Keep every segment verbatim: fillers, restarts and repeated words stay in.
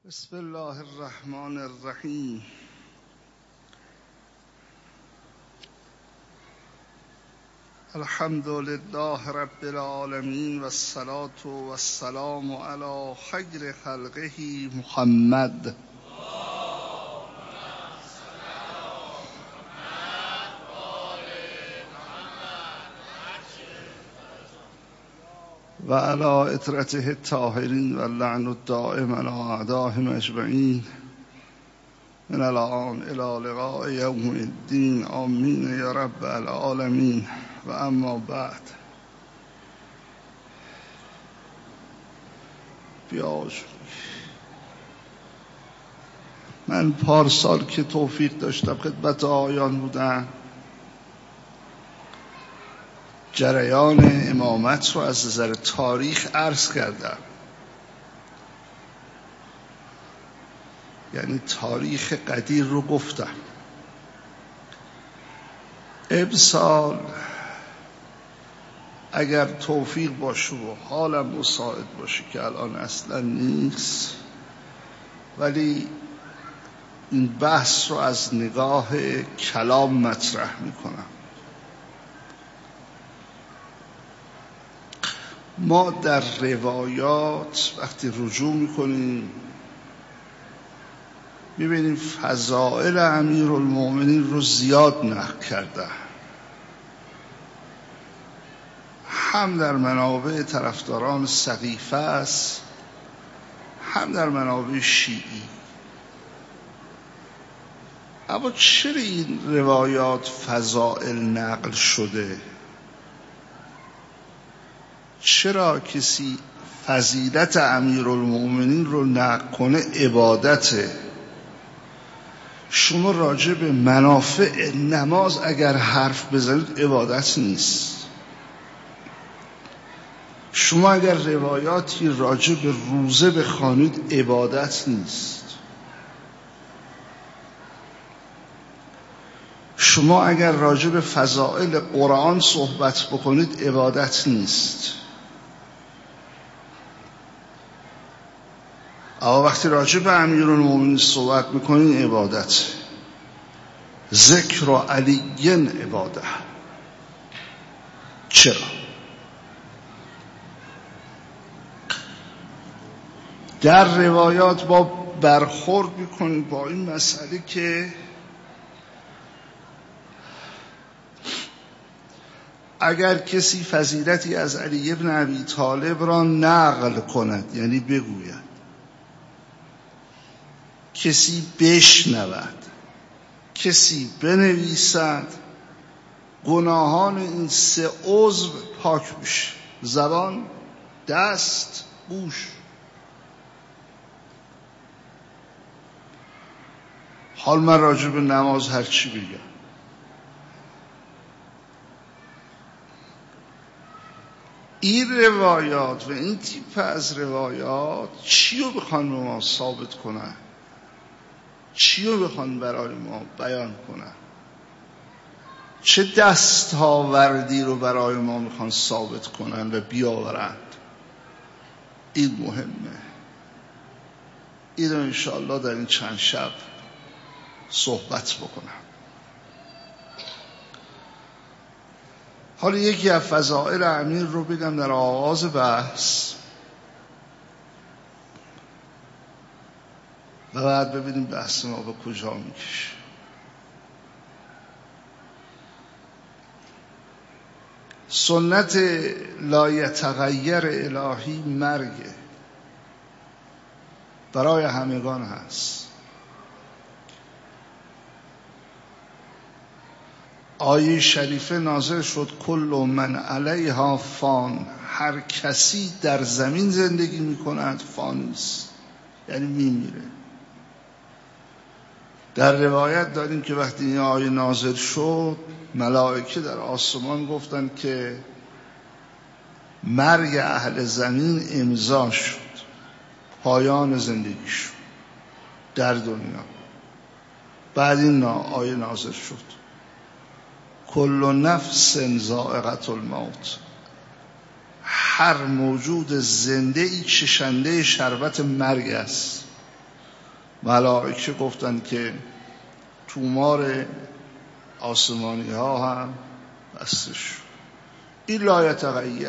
بسم الله الرحمن الرحیم. الحمد لله رب العالمین و الصلاة و السلام علی خیر خلقه محمد و علی اطرته الطاهرین و اللعن الدائم علی اعدائهم اجمعین من الان الی لقاء یوم الدین. آمین یا رب العالمین. و اما بعد، بیاش من پارسال که توفیق داشتم خدمت آیان بودم، جریان امامت رو از نظر تاریخ عرض کردم، یعنی تاریخ قدیر رو گفتم. امسال اگر توفیق باشه و حالم مساعد باشه که الان اصلا نیست، ولی این بحث رو از نگاه کلام مطرح میکنم. ما در روایات وقتی رجوع میکنیم میبینیم فضائل امیرالمومنین رو زیاد نقل کرده، هم در منابع طرفداران سقیفه است، هم در منابع شیعی. اما چرا این روایات فضائل نقل شده؟ چرا کسی فضیلت امیرالمومنین رو نقل کنه عبادته؟ شما راجع به منافع نماز اگر حرف بزنید عبادت نیست. شما اگر روایاتی راجع به روزه بخوانید عبادت نیست. شما اگر راجع به فضائل قرآن صحبت بکنید عبادت نیست. اما وقتی راجع به امیرالمومنین صحبت میکنین عبادت. ذکر علیین عباده. چرا؟ در روایات با برخورد میکنیم با این مسئله که اگر کسی فضیلتی از علی ابن ابی طالب را نقل کند، یعنی بگوید، کسی بشنود، کسی بنویسد، گناهان این سه عضو پاک میشه: زبان، دست، گوش. حال من راجع به نماز هر چی بگم، این روایات و این تیپ از روایات چی رو بخوان به ما ثابت کنن؟ چی رو بخوان برای ما بیان کنن؟ چه دستاوردی رو برای ما میخوان ثابت کنن و بیاورند؟ این مهمه. این رو انشاءالله در این چند شب صحبت بکنم. حالا یکی از فضائل امیر رو بگم در آغاز بحث و بعد ببینیم بحث ما به کجا میکشه. سنت لایتغیر الهی مرگه، برای همگان هست. آیه شریفه نازل شد کل من علیها فان، هر کسی در زمین زندگی میکند فانیست، یعنی میمیره. در روایت داریم که وقتی این آیه نازل شد ملائکه در آسمان گفتن که مرگ اهل زمین امضا شد، پایان زندگی شد در دنیا. بعد این آیه نازل شد کل نفس ذائقة الموت، هر موجود زنده ای چشنده شربت مرگ است. ملائکه گفتن که تومار آسمانی ها هم بستش. این لا یتغیر.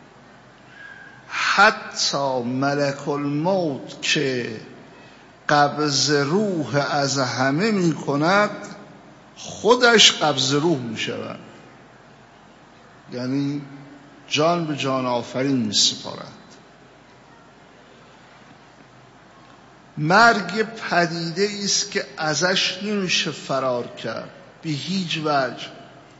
حتی ملک الموت که قبض روح از همه می کند خودش قبض روح می شود، یعنی جان به جان آفرین می سپارد. مرگ پدیده است که ازش نمیشه فرار کرد به هیچ وجه،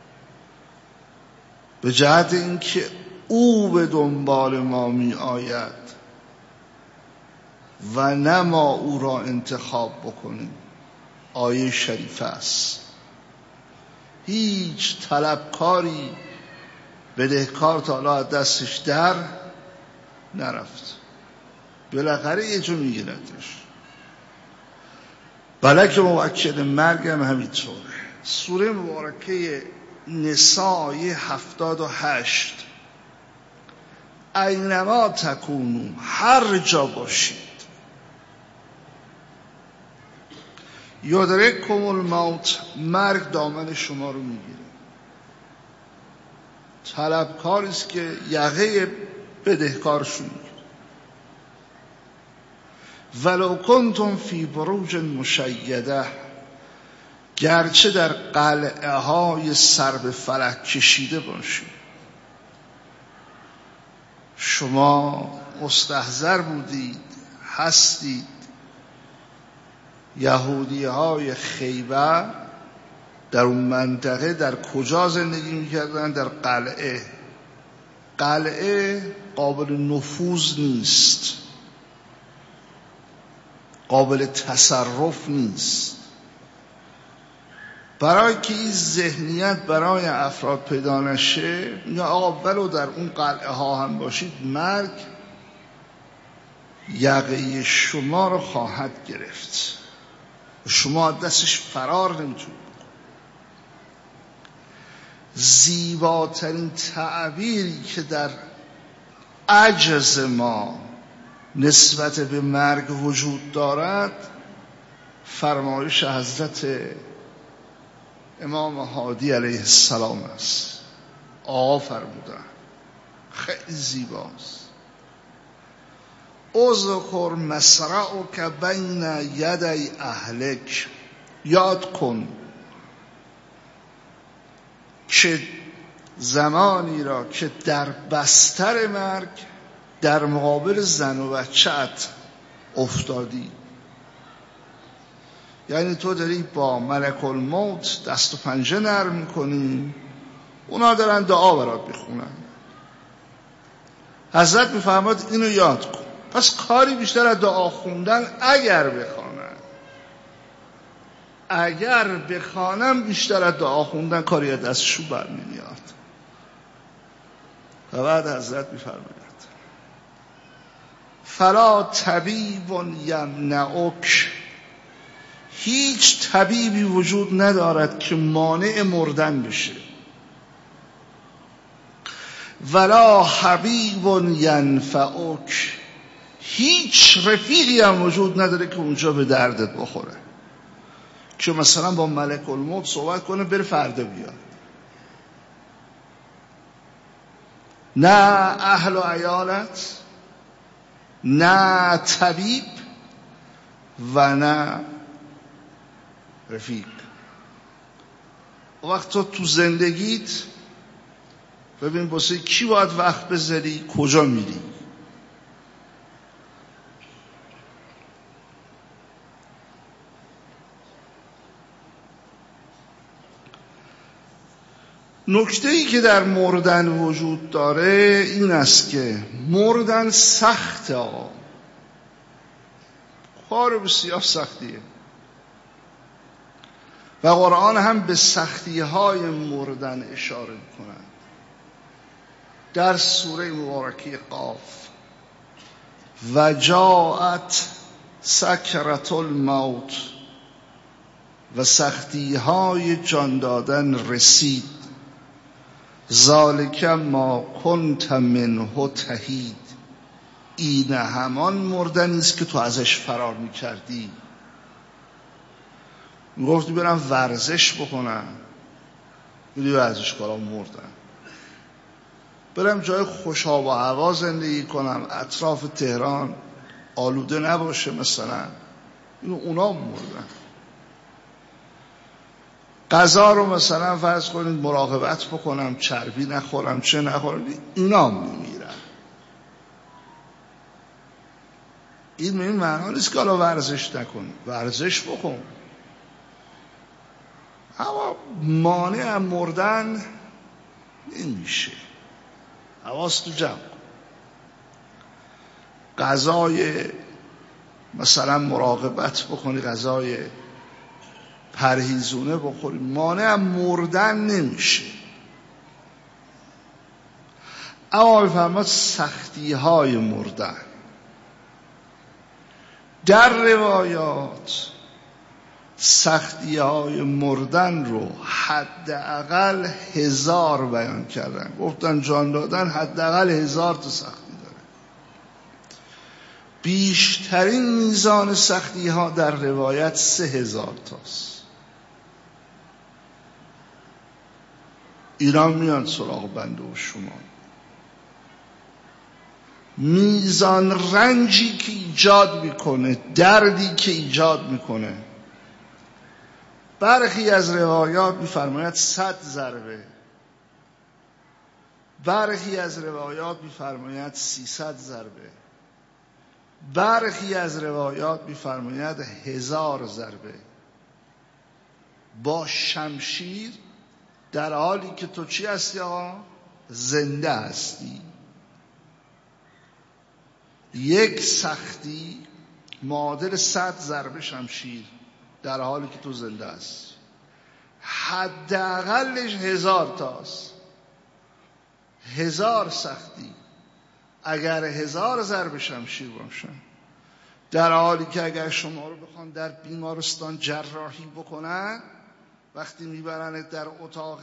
به جهت اینکه او به دنبال ما می آید و نه ما او را انتخاب بکنیم. آیه شریف است. هیچ طلبکاری بدهکار تا حالا از دستش در نرفت، بالاخره یه جو میگیردش. ملک موکل مرگ هم همینطوره. سوره مبارکه نساء آیه هفتاد و هشت، اینما تکونو، هر جا باشید، یدرککم الموت، مرگ دامن شما رو میگیره. طلبکاری است که یقه بدهکارشون میگیره. ولو کنتم فی بروج مشیده، گرچه در قلعه های سر به فلک کشیده باشید. شما مستحضر بودید، هستید. یهودی های خیبر در اون منطقه در کجا زندگی میکردن؟ در قلعه. قلعه قابل نفوذ نیست، قابل تصرف نیست. برای که این ذهنیت برای افراد پیدا نشه، یا آقا ولو در اون قلعه ها هم باشید، مرگ یقه شما رو خواهد گرفت، شما دستش فرار نمیتونید. زیباترین تعبیری که در عجز ما نسبت به مرگ وجود دارد فرمایش حضرت امام هادی علیه السلام است. آقا فرمودن، خیلی زیباست. اذکر مصرعک بین یدی اهلک، یاد کن که زمانی را که در بستر مرگ در مقابل زن و بچه‌ات افتادی. یعنی تو داری با ملک الموت دست و پنجه نرم میکنی، اونا دارن دعا برات میخونن. حضرت میفرماد اینو یاد کن. پس کاری بیشتر از دعا خوندن اگر بخوانن، اگر بخوانم بیشتر از دعا خوندن کاری از دستشو برنمیاد. و بعد حضرت میفرماید فلا طبیب یمنعک، هیچ طبیبی وجود ندارد که مانع مردن بشه. ولا حبیب ینفعک، هیچ رفیقی هم وجود نداره که اونجا به دردت بخوره، که مثلا با ملک الموت صحبت کنه بره فردا بیاد. نه اهل و عیالت، نه طبیب و نه رفیق. وقت تو تو زندگیت ببین واسه کی باید وقت بذاری، کجا میری. نکته‌ای که در مردن وجود داره این است که مردن سخته، آقا کار بسیار سختیه و قرآن هم به سختی‌های مردن اشاره می‌کند. در سوره مبارکه قاف و جاءت سکرة الموت، و سختی‌های جان دادن رسید. ذالک ما کنت منه تحید، این همان مردنی است که تو ازش فرار می‌کردی. میگفتی برم ورزش بکنم، میدی ورزشکارا مردن. برم جای خوش آب و هوا زندگی کنم، اطراف تهران آلوده نباشه مثلا، اینو اونا مردن. غذا رو مثلا فرض کنید مراقبت بکنم، چربی نخورم، چه نخورم، اینا میمیرن. این این معنی نیست که حالا ورزش نکن، ورزش بکن، اما مانع مردن نمیشه. حواس تو جمع کن. غذای مثلا مراقبت بکنی، غذای پرهیزونه بخوری، مانع مردن نمیشه. اما بفرماد سختی های مردن در روایات، سختی های مردن رو حداقل هزار بیان کردن. گفتن جان دادن حداقل هزار تا سختی داره. بیشترین میزان سختی ها در روایت سه هزار تاست. اینا میان سراغ بنده و شما. میزان رنجی که ایجاد میکنه، دردی که ایجاد میکنه، برخی از روایات میفرماید صد ضربه، برخی از روایات میفرماید سیصد ضربه، برخی از روایات میفرماید هزار ضربه با شمشیر، در حالی که تو چی هستی آقا؟ زنده هستی. یک سختی معادل صد ضربه شمشیر در حالی که تو زنده هستی. حداقلش هزار تاست. هزار سختی اگر هزار ضربه شمشیر باشن، در حالی که اگر شما رو بخوان در بیمارستان جراحی بکنن، وقتی میبرنت در اتاق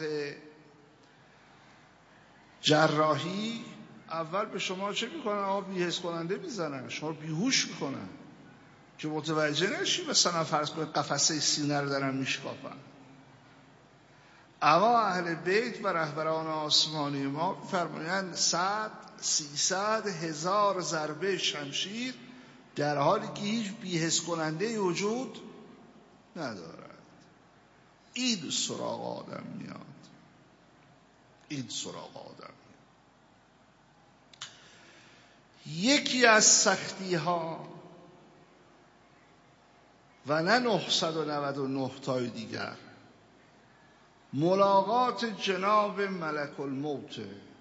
جراحی، اول به شما چه میکنن؟ آقا بی‌حس کننده میزنن، شما رو بیهوش میکنن که متوجه نشی مثلا فرض کنید قفسه سینه رو دارن میشکافن. اما اهل بیت و رهبران آسمانی ما فرمایند صد، سیصد، هزار ضربه شمشیر در حالی که هیچ بی‌حس کننده وجود ندارد. این سراغ آدم میاد، این سراغ آدم میاد. یکی از سختی ها و نه نهصد و نود و نه تای دیگر، ملاقات جناب ملک الموت.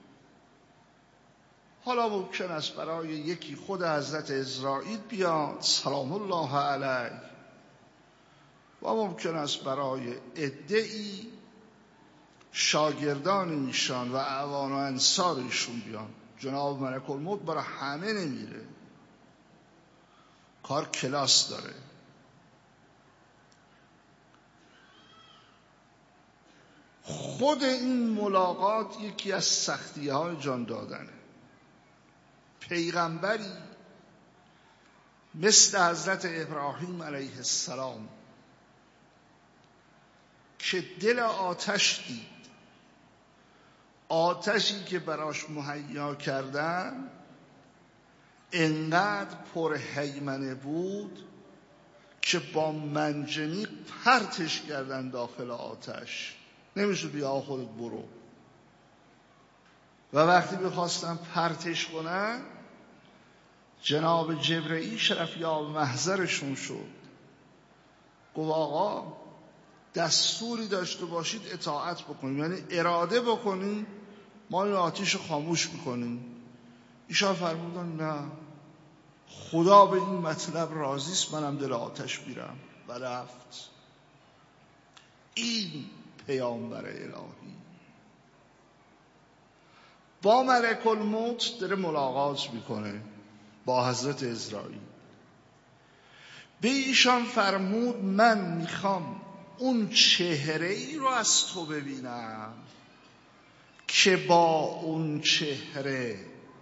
حالا ممکن است برای یکی خود حضرت عزرائیل بیاد سلام الله علیه، و ممکن است برای عده‌ای شاگردان ایشان و اعوان و انصار ایشون بیان. جناب ملک الموت برای همه نمیره، کار کلاس داره. خود این ملاقات یکی از سختی های جان دادنه. پیغمبری مثل حضرت ابراهیم علیه السلام که دل آتش دید، آتشی که براش مهیا کردن انقدر پر هیمنه بود که با منجنیق پرتش کردن داخل آتش، نمیشه بیا خودت برو. و وقتی بخواستن پرتش کنن، جناب جبرئیل شرفیاب محضرشون شد، گفت آقا دستوری داشته باشید اطاعت بکنیم، یعنی اراده بکنیم، ما این آتش خاموش میکنیم. ایشان فرمودن نه، خدا به این مطلب راضیست، منم دل آتش میرم. و رفت. این پیامبر الهی با ملک الموت داره ملاقات میکنه با حضرت عزرائیل. به ایشان فرمود من میخوام اون چهره ای رو از تو ببینم که با اون چهره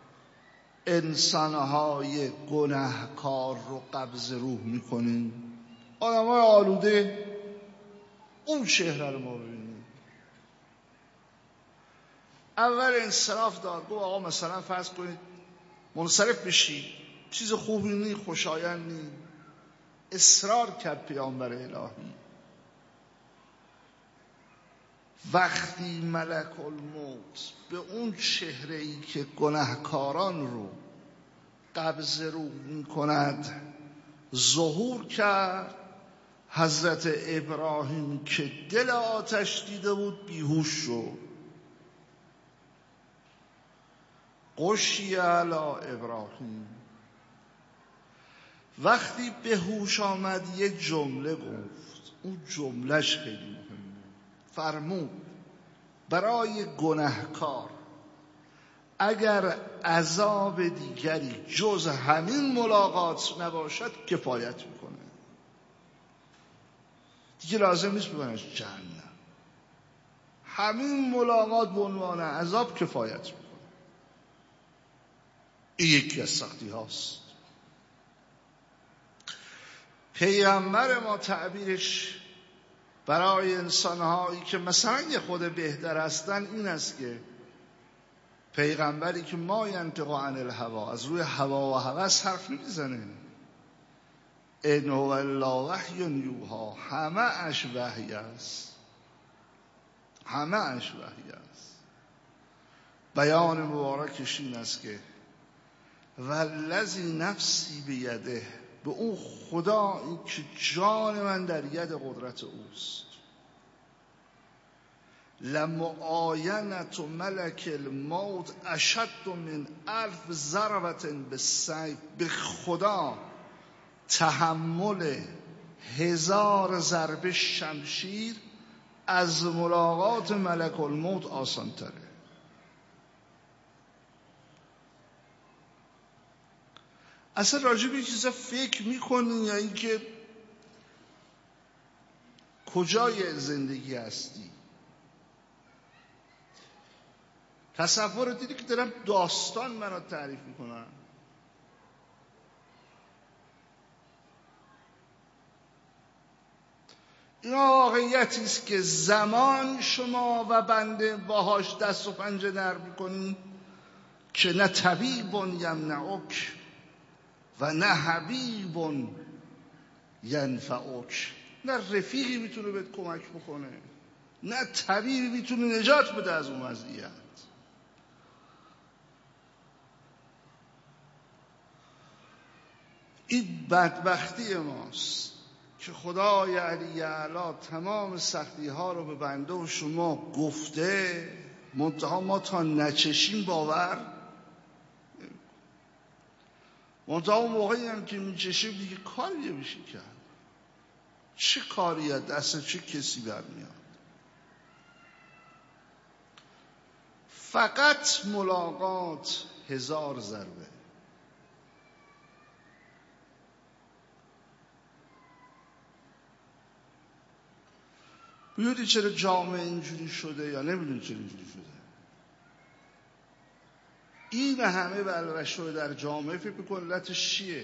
انسانهای گناهکار رو قبض روح میکنین. آدمای آلوده اون چهره رو ما ببینیم. اول انصراف داد، گفت آقا مثلا فرض کنید منصرف بشید، چیز خوبی نی، خوشایند نی. اصرار کرد پیامبر الهی. وقتی ملک الموت به اون چهره ای که گناهکاران رو قبض رو می کند ظهور کرد، حضرت ابراهیم که دل آتش دیده بود بیهوش شد. غشی علی ابراهیم. وقتی به هوش آمد یه جمله گفت، اون جملهش خیلی مهمه. فرمود برای گناهکار اگر عذاب دیگری جز همین ملاقات نباشد کفایت میکنه، دیگه لازم نیست ببرنش جهنم. همین ملاقات به عنوان عذاب کفایت میکنه. این یکی از سختی هاست. پیغمبر ما تعبیرش برای انسانهایی که مثلا یه خود بهتر هستن این است که پیغمبری که ما ینطق عن الهوا، از روی هوا و هوس حرف نمیزنه. ان هو الا وحی یوحی، همه اش وحی است، همه اش وحی است. بیان مبارکش این است که والذی نفسی بیده، به اون خدا این که جان من در ید قدرت اوست. لمعاینت ملک الموت اشد من الف ضربة بالسیف. به خدا تحمل هزار ضربه شمشیر از ملاقات ملک الموت آسان تره. اصلا راجع به این چیزا فکر میکنی یا اینکه کجای زندگی هستی؟ تصور دیدی که دارم داستان من رو تعریف میکنم. این واقعیتی است که زمان شما و بنده باهاش دست و پنجه نرم میکنی که نه طبیب یمنعک و نه حبیب ینفعک. نه رفیقی میتونه بهت کمک بکنه، نه طبیبی میتونه نجات بده از اون وضعیت. این بدبختی ماست که خدای علی اعلی تمام سختی ها رو به بنده و شما گفته، منتها ما تا نچشیم باور. منتها اون موقعی هم که میچشیم دیگه کاری نمیشه کرد. چه کاری از دست چه کسی برمیاد؟ فقط ملاقات هزار ضربه. میدونی چرا جامعه اینجوری شده یا نمیدونی چرا اینجوری شده؟ این همه بلوشو در جامعه فکر می‌کنه علتش چیه؟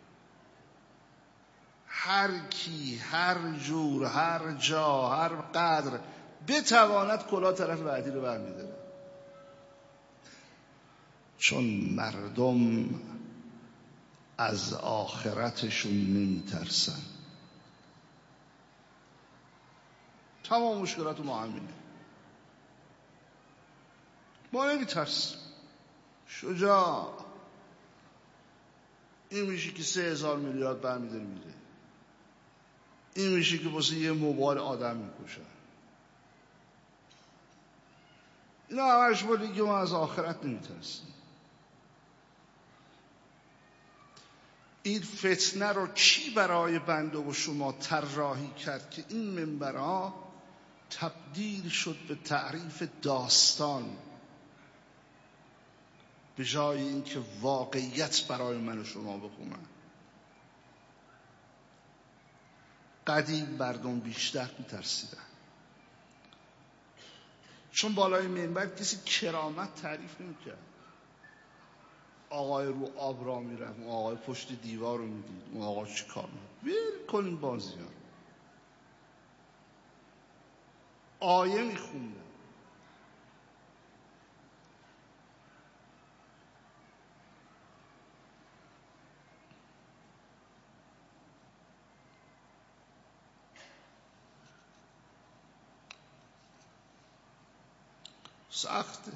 هر کی هر جور هر جا هر قدر بتواند کلاه طرف بعدی رو برمی‌داره. چون مردم از آخرتشون نمیترسن. تمام مشکلات ما همینه. ما نمیترسیم. شجاع این میشه که سه هزار میلیارد برمی‌داره میره. این میشه که واسه یه موبایل آدم میکشن. اینا همش بولی که ما از آخرت نمیترسیم. این فتنه رو کی برای بنده و شما طراحی کرد که این منبرها تبدیل شد به تعریف داستان به جای اینکه واقعیت برای من و شما بخونن؟ قدیم مردم بیشتر میترسیدن، چون بالای منبر کسی کرامت تعریف نمیکرد. آقای رو آب را میرفت، اون آقای پشت دیوار رو میدید، اون آقا چی کار میکنه؟ ویل کنیم بازی ها. آیه میخوندم. سخته،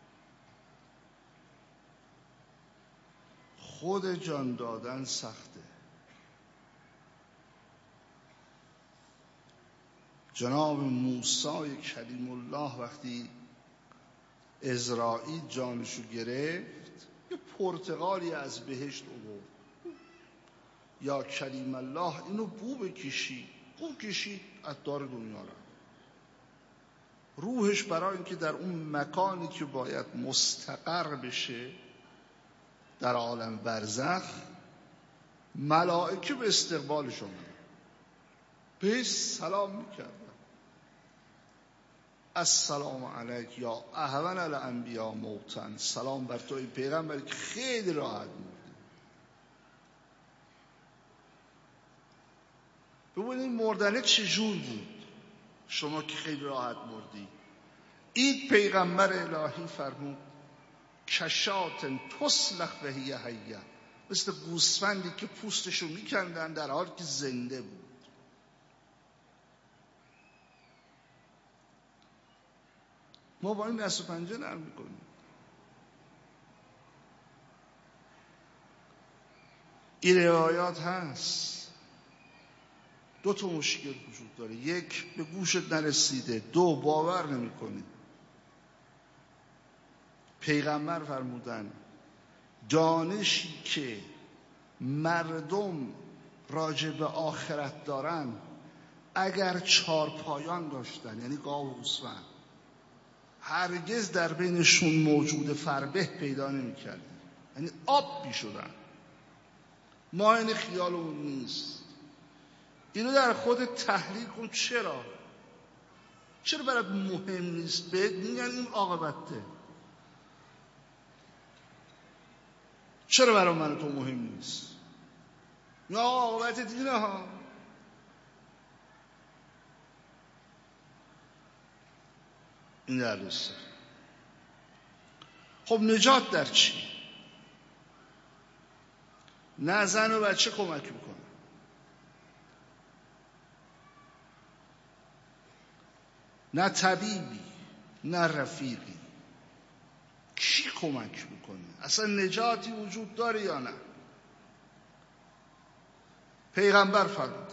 خود جان دادن سخته. جناب موسی کلیم الله وقتی عزرائیل جانشو گرفت یه پرتقالی از بهشت آورد، یا کلیم الله اینو بو بکشی، بو کشید از دار دنیا را. روحش برای اینکه در اون مکانی که باید مستقر بشه در عالم برزخ، ملائکه به استقبالش اومدن، بهش سلام میکردن. السلام علیک یا اهون الانبیا موتن، سلام بر تو ای پیغمبر که خیلی راحت مردی. ببینید مردنه چجور بود، شما که خیلی راحت مردی. این پیغمبر الهی فرمود کشات تسلخ و هی حیه، مثل گوسفندی که پوستشو میکندن در حالی که زنده بود. ما با این دست و پنجه نرم میکنیم. این روایات هست. دو تا مشکل وجود داره، یک به گوشت نرسیده، دو باور نمی کنی. پیغمبر فرمودن دانشی که مردم راجع به آخرت دارن اگر چار پایان داشتن، یعنی گاو و گوسفند، هرگز در بینشون موجود فربه پیدا نمی کردن، یعنی آب می شدن. ما این خیالمون نیست. اینو در خود تحلیل کن. چرا؟ چرا برات مهم نیست؟ بهت میگن این عاقبته. چرا برای من تو مهم نیست؟ یا عاقبت دینه ها. این در دوسته. خب نجات در چی؟ نه زن و بچه کمک میکنه، نه طبیبی، نه رفیقی. کی کمک میکنه؟ اصلا نجاتی وجود داره یا نه؟ پیغمبر فرمود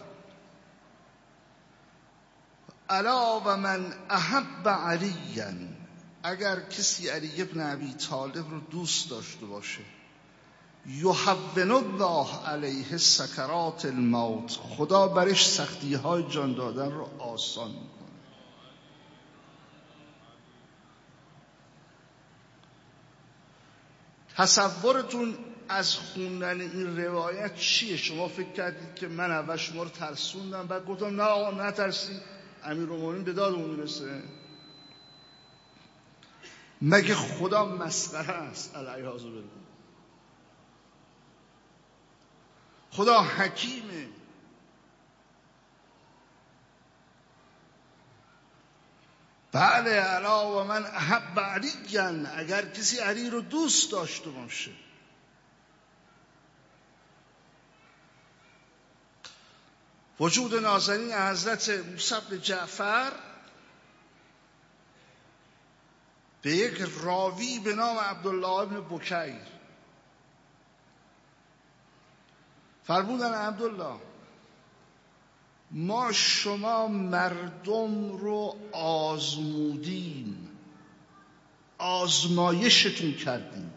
الا و من احب علیا، اگر کسی علی ابن ابی طالب رو دوست داشته باشه، یهون الله علیه سکرات الموت، خدا برش سختی های جان دادن رو آسان میکنه. تصورتون از خوندن این روایت چیه؟ شما فکر کردید که من اول شما رو ترسوندم بعد گفتم نه آقا نترسید، امیرالمومنین به دادمون میرسه؟ مگه خدا مسخره است؟ العیاذ بالله. خدا حکیمه. بله الا و من احب علیا، اگر کسی علی رو دوست داشته باشه. وجود نازنین حضرت موسی بن جعفر به یک راوی به نام عبدالله ابن بکیر فرمودن عبدالله ما شما مردم رو آزمودیم، آزمایشتون کردیم،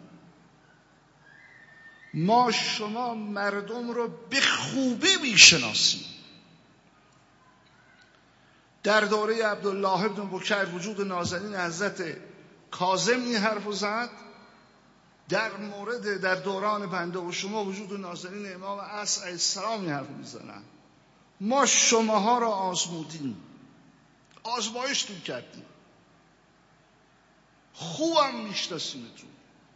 ما شما مردم رو به خوبی میشناسیم. در دوره عبدالله ابن بکیر وجود نازنین حضرت کاظم این حرف زد. در مورد در دوران بنده و شما وجود نازنین امام عصر علیه السلام این حرف میزنن. ما شماها را آزمودیم، آزمایشتون کردیم، خوبم میشناسیمتون،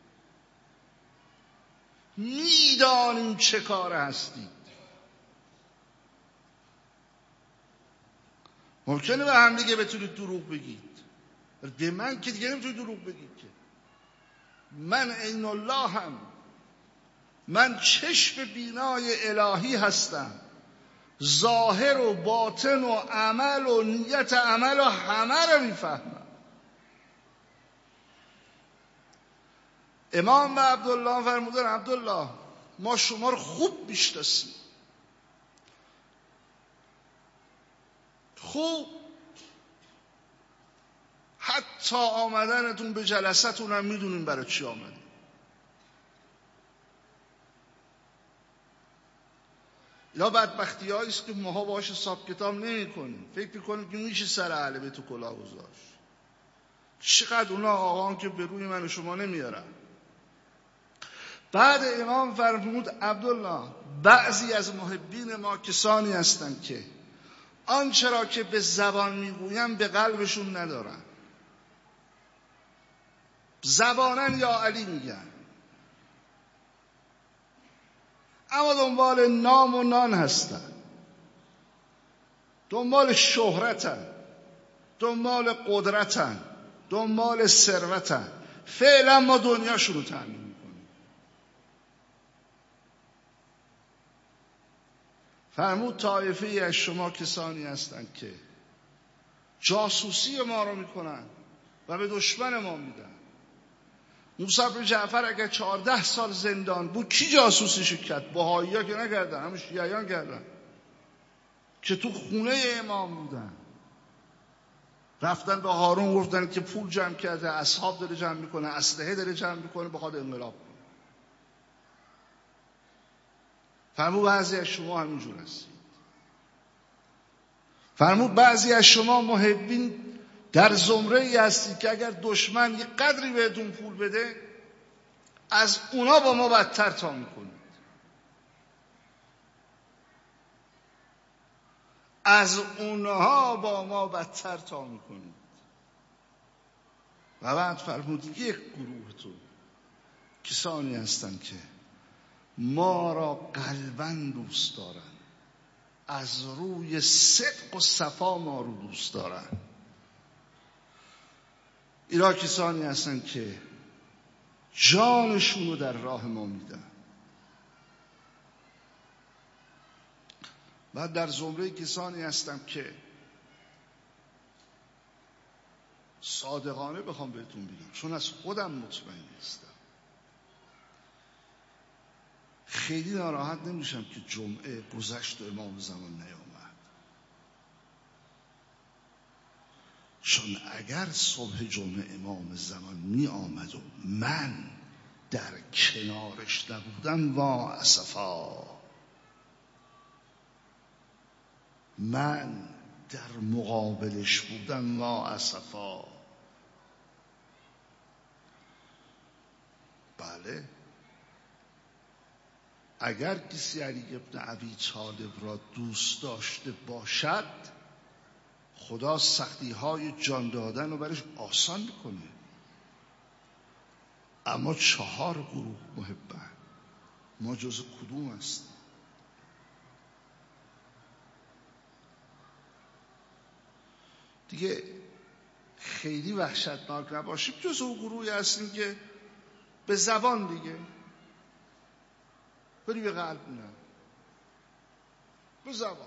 میدانیم چه کار هستید. ممکنه به هم دیگه بتونید دروغ بگید، به من که دیگه نمیتونید دروغ بگید که من عین الله هم، من چشم بینای الهی هستم، ظاهر و باطن و عمل و نیت عمل و همه رو میفهمم. امام عبدالله فرمودن عبدالله ما شما رو خوب میشناسیم، خوب، حتی آمدنتون به جلسه‌تون هم میدونیم برای چی آمدیم. اینا بدبختی هایی است که ماها باهاش حساب کتاب نمی کنیم. فکر میکنیم که میشه سر اهل بیت و کلاه گذاشت. چقدر اونا آقان که به روی من و شما نمیارن. بعد امام فرمود عبدالله بعضی از محبین ما کسانی هستند که آنچه را که به زبان میگویم به قلبشون ندارن، زبانن یا علی میگن، اما دنبال نام و نان هستن، دنبال شهرتن، دنبال قدرتن، دنبال ثروتن. فعلا ما دنیاشون رو تأمین میکنیم. فرمود طایفه از شما کسانی هستند که جاسوسی ما رو میکنن و به دشمن ما میدن. موسی بن جعفر اگر چهارده سال زندان بود کی جاسوسیشو کرد؟ بهائی‌ها که نکردن، همون شیعیان کردن که تو خونه امام بودن. رفتن به هارون گفتن که پول جمع کرده، اصحاب داره جمع میکنه، اسلحه داره جمع میکنه، بخواد انقلاب کنه. فرمود بعضی از شما همینجور هستید. فرمود بعضی از شما محبین در زمره ای هستید که اگر دشمن یه قدری بهتون پول بده از اونا با ما بدتر تا میکنید، از اونها با ما بدتر تا میکنید. و بعد فرمود یک گروهتون کسانی هستند که ما را قلباً دوست دارن، از روی صدق و صفا ما رو دوست دارن. اینا کسانی هستن که جانشون رو در راه ما میدن. بعد در زمره کسانی هستم که صادقانه بخوام بهتون بگم، چون از خودم مطمئن نیستم، خیلی ناراحت نمیشم که جمعه گذشت و امام زمان نیامد. چون اگر صبح جمعه امام زمان می آمد و من در کنارش نبودم، وا اسفا، من در مقابلش بودم، وا اسفا. بله، اگر کسی علی ابن ابی طالب را دوست داشته باشد، خدا سختی های جان دادن رو برش آسان میکنه. اما چهار گروه محبن، ما جز کدوم هستیم؟ دیگه خیلی وحشتناک نباشیم، جز اون گروهی هستیم که به زبان دیگه، ولی به قلب نه. به زبان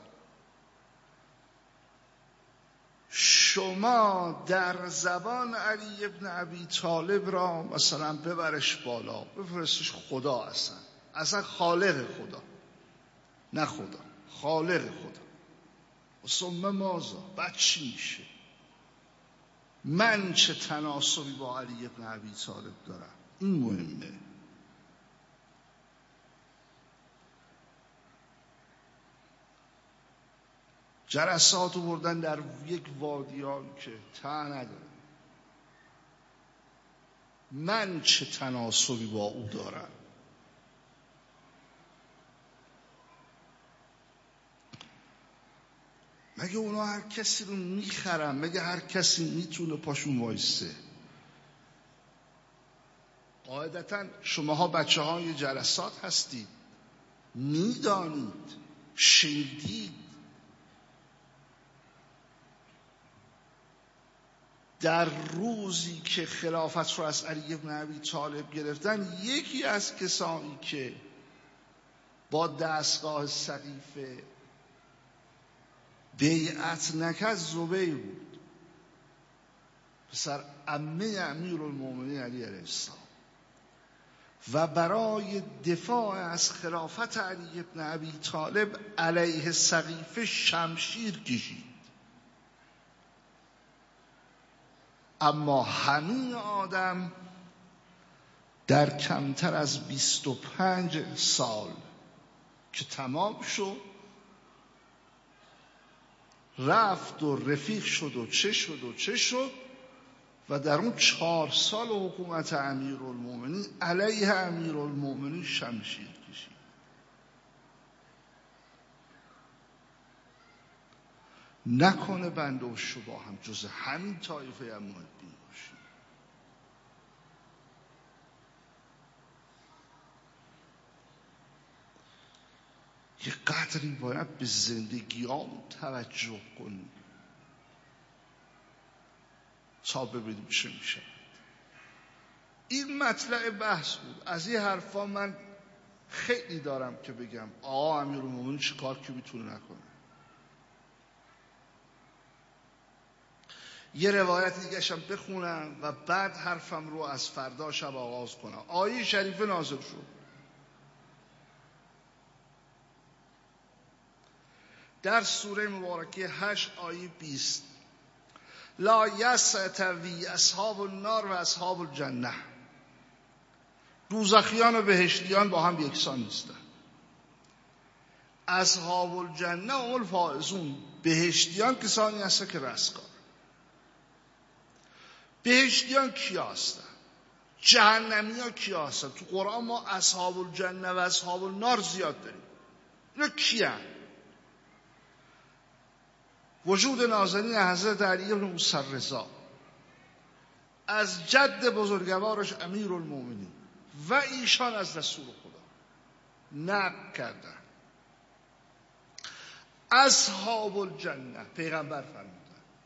شما در زبان علی ابن ابی طالب را مثلا ببرش بالا، بفرستش خدا، اصلا اصلا خالق خدا، نه خدا، خالق خدا. و ثم ماذا؟ بعد چی میشه؟ من چه تناسبی با علی ابن ابی طالب دارم؟ این مهمه. جلسات رو بردن در یک وادیان که ته نداره. من چه تناسبی با او دارم؟ مگه اونا هر کسی رو میخرن؟ مگه هر کسی میتونه پاشون وایسه؟ قاعدتا شماها بچه های جلسات هستید، میدانید، شنیدید. در روزی که خلافت رو از علی بن ابی طالب گرفتن، یکی از کسانی که با دستگاه سقیفه بیعت نکرد زبیر بود، پسر عمه امیرالمومنین علی علیه السلام، و برای دفاع از خلافت علی بن ابی طالب علیه سقیفه شمشیر کشید. اما همین آدم در کمتر از بیست و پنج سال که تمام شد رفت و رفیق شد و چه شد و چه شد و در اون چهار سال حکومت امیرالمومنین علیه امیرالمومنین شمشیر کشید. نکنه بنده و شما هم جز همین طایفه هم محبین باشیم. یه قدری باید به زندگیام توجه کنیم تا ببینیم چه میشه. این مطلع بحث بود. از این حرفا من خیلی دارم که بگم آقا امیرالمومنین چه کار که میتونه نکنه. یه روایت دیگه شم بخونم و بعد حرفم رو از فردا شب آغاز کنم. آیه شریفه نازل شد در سوره مبارکه هشت آیه بیست: لا یستوی اصحاب النار و اصحاب الجنه. دوزخیان و بهشتیان با هم یکسان نیستن. اصحاب الجنه هم الفائزون، بهشتیان کسانی هستن که رستگار. بهشتیان کیا هستن؟ جهنمی ها کیا هستن؟ تو قرآن ما اصحاب الجنه و اصحاب النار زیاد داریم. اینا کیا؟ وجود نازنین حضرت علی بن موسی رضا از جد بزرگوارش امیرالمومنین و ایشان از رسول خدا نقل کردن. اصحاب الجنه پیغمبر فرمودن.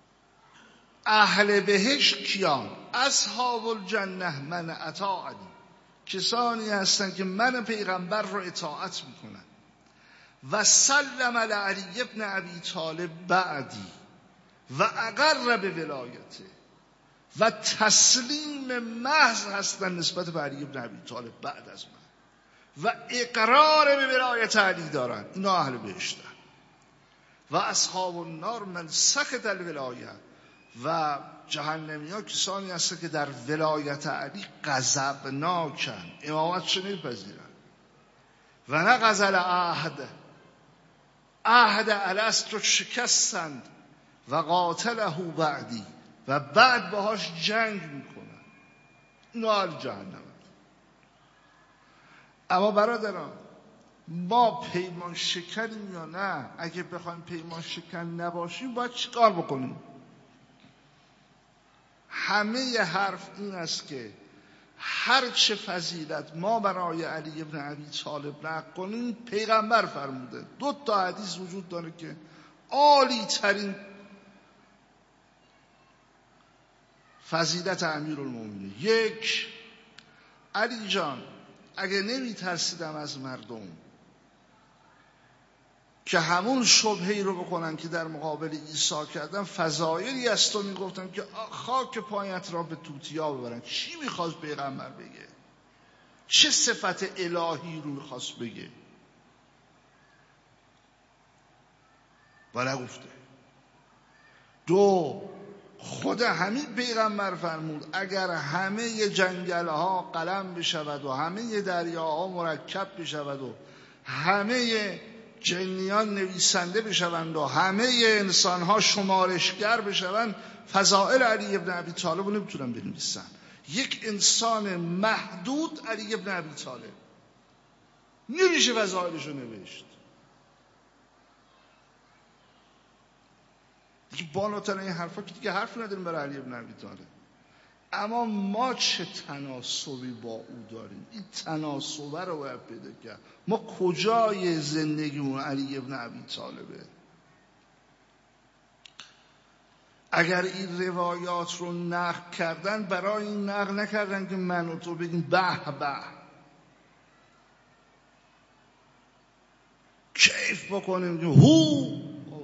اهل بهشت کیان؟ اصحاب الجنه من اطاعنی، کسانی هستند که من پیغمبر رو اطاعت میکنن. و سلم لعلی ابن ابی طالب بعدی و اقر به ولایته، و تسلیم محض هستن نسبت به علی ابن ابی طالب بعد از من و اقرار به ولایت علی دارن. اینا اهل بهشتن. و اصحاب النار من سخط الولایه، و جهنمی ها کسانی هستن که در ولایت علی غضبناکن، امامتش نمیپذیرن. و نه غزل عهد، عهد الست رو شکستند و قاتله بعدی، و بعد باهاش جنگ میکنن. اینا اهل جهنم. اما برادران، ما پیمان شکنیم یا نه؟ اگه بخوایم پیمان شکن نباشیم باید چیکار بکنیم؟ همه ی حرف این است که هر چه فضیلت ما برای علی ابن ابی طالب نقل کنیم پیغمبر فرموده. دو تا حدیث وجود داره که عالی ترین فضیلت امیرالمومنین. یک، علی جان اگه نمی ترسیدم از مردم که همون شبهه‌ای رو بکنن که در مقابل عیسی کردن، فضایلی است و میگفتن که خاک پایت را به توتیا ببرن. چی میخواست پیغمبر بگه؟ چه صفت الهی رو میخواست بگه؟ و نگفته. دو، خود همین پیغمبر فرمود اگر همه جنگل ها قلم بشود و همه دریاها مرکب بشود و همه جنیان نویسنده بشوند و همه انسان ها شمارشگر بشوند، فضائل علی ابن ابی طالب رو نمیتونن بنویسن. یک انسان محدود علی ابن ابی طالب نمیشه فضائلش رو نوشت. دیگه بالاتر این حرفا که دیگه حرف نداریم برای علی ابن ابی طالب. اما ما چه تناسبی با او داریم؟ این تناسبه رو باید پیدا کرد. ما کجای زندگیمون علی ابن ابی طالبه؟ اگر این روایات رو نقل کردن، برای این نقل نکردن که من و تو بگیم به به کیف بکنیم که هو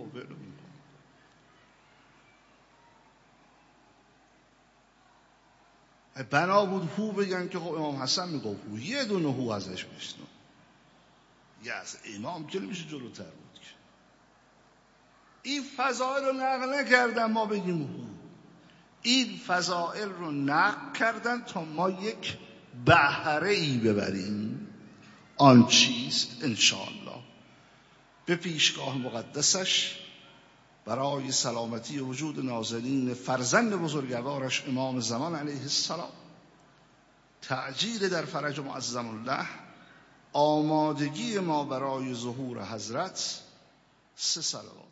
بنا بود هو بگن که خب امام حسن میگفت هو، یه دونه هو ازش بشنو، یه از امام که نمیشه جلوتر بود که. این فضائل رو نقل نکردن ما بگیم هو، این فضائل رو نقل کردن تا ما یک بهره ای ببریم. آن چیست انشاءالله به پیشگاه مقدسش برای سلامتی وجود نازنین فرزند بزرگوارش امام زمان علیه السلام، تعجیل در فرج معظم الله، آمادگی ما برای ظهور حضرت، سه صلوات.